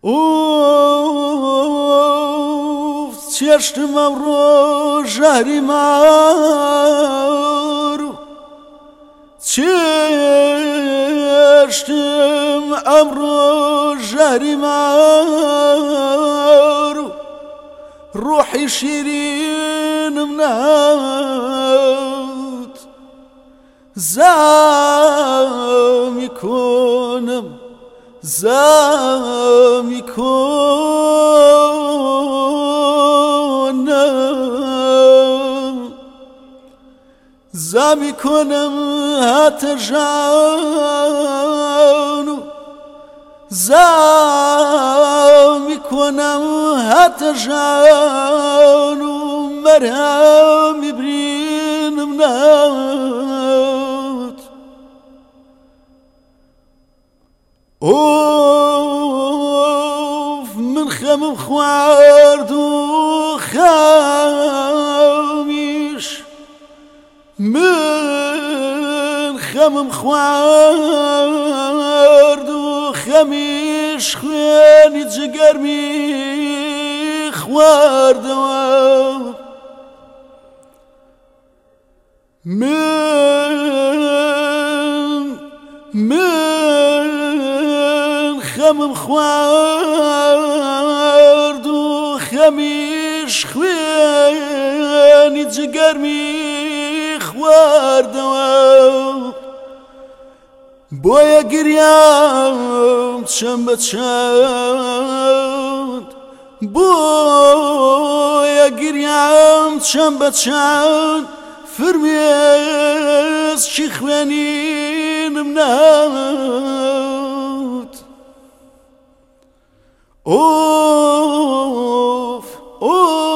اوف چشمم رو ژهری مارو چشمم رو ژهری مارو روحي شيرين منات زامي كونم زامي كونم زامي كونم هتجانو زامي كونم هتجانو مرهم برين منات اوف من خمم خوارد و خامیش من خمم خوارد و خمیش خوانی جگر می خوارد من خمم خوارد و خمیش خوانی جگر می خوارد بویا گریم چند به چند بویا گریم چند به چند فرمیز چی خوانینم نهاد اوف اوف